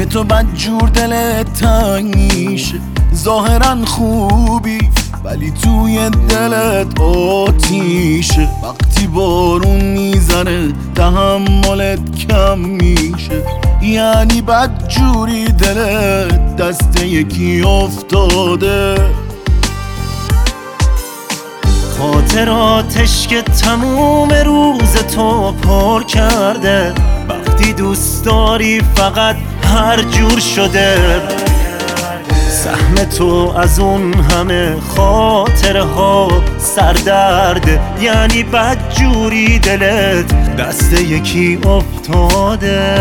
که تو بدجور دلت تنگ میشه. ظاهرا خوبی ولی توی دلت آتیشه. وقتی بارون میزنه تحملت کم میشه. یعنی بدجوری دلت دست یکی افتاده. خاطراتش که تموم روز تو پر کرده. وقتی دوست داری فقط هر جور شده. سهم تو از اون همه خاطره ها سردرده. یعنی بدجوری دلت دست یکی افتاده.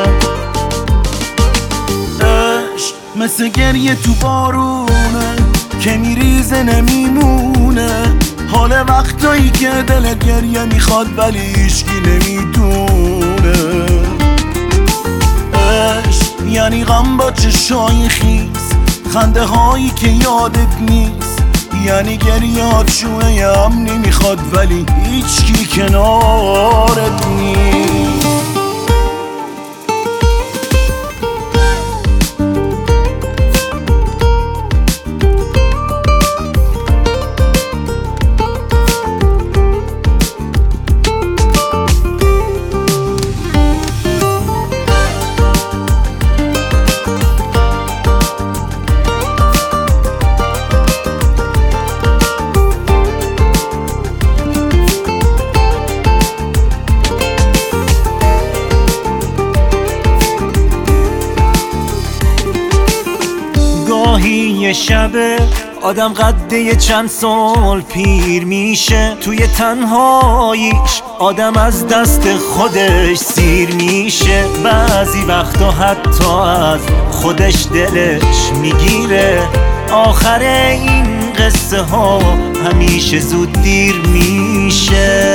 عشق مثل گریه تو بارونه که میریزه نمیمونه. حال وقتایی که دلت گریه میخواد ولی هیچکی نمیدونه. عشق یعنی غم با چشای خیس، خنده هایی که یادت نیست. یعنی گریهات شونه امنی میخواد ولی هیچکی کنارت نیست. گاهی یه شبه آدم قده چند سال پیر میشه. توی تنهاییش آدم از دست خودش سیر میشه. بعضی وقتا حتی از خودش دلش میگیره. آخر این قصه ها همیشه زود دیر میشه.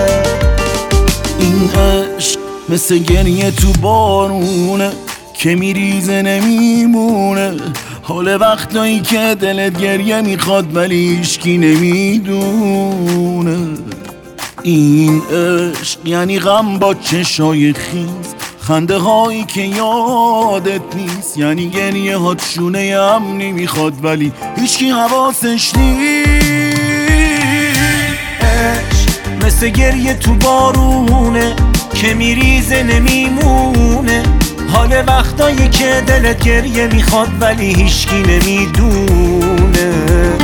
این عشق مثل گریه تو بارونه که میریزه نمیمونه. حال وقتایی که دلت گریه میخواد ولی هیچکی نمیدونه. این عشق یعنی غم با چشای خیز، خنده هایی که یادت نیست. یعنی گریه هات شونه امنی میخواد ولی هیچکی حواسش نیست. عشق مثل گریه تو بارونه که میریزه نمیمونه. حال وقتایی که دلت گریه میخواد ولی هیچکی نمیدونه.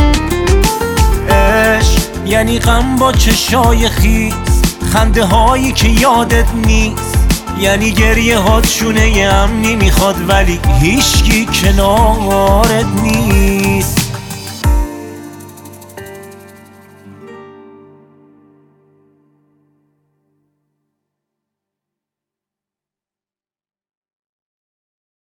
عشق یعنی غم با چشای خیس، خنده هایی که یادت نیست. یعنی گریه هات شونه امنی میخواد ولی هیچکی کنارت نیست.